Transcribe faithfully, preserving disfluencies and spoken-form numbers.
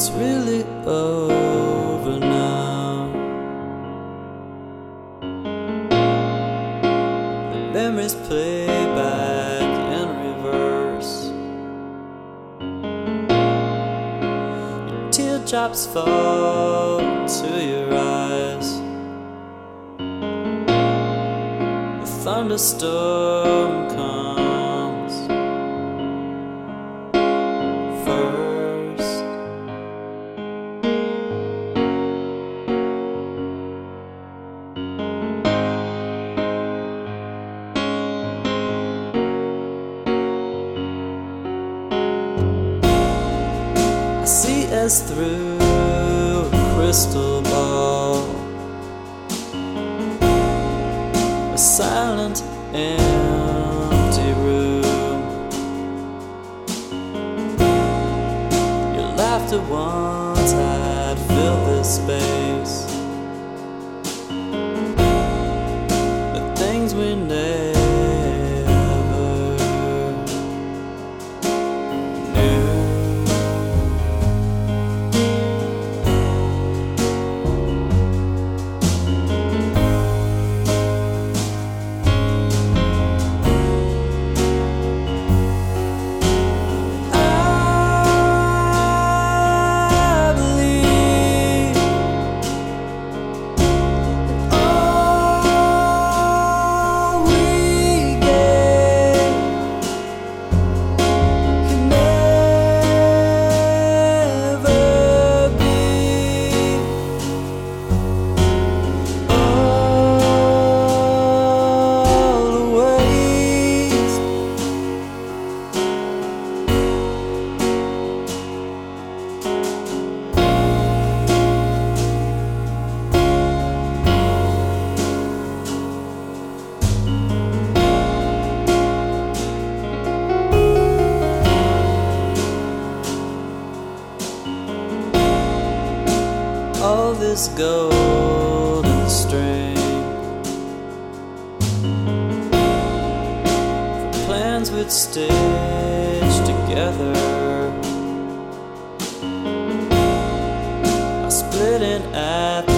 it's really over now. The memories play back in reverse. Your teardrops fall to your eyes. The thunderstorm comes first. I see as through a crystal ball, a silent, empty room. Your laughter once had filled this space. The things we never all this golden string for plans we'd stitch together. I split it at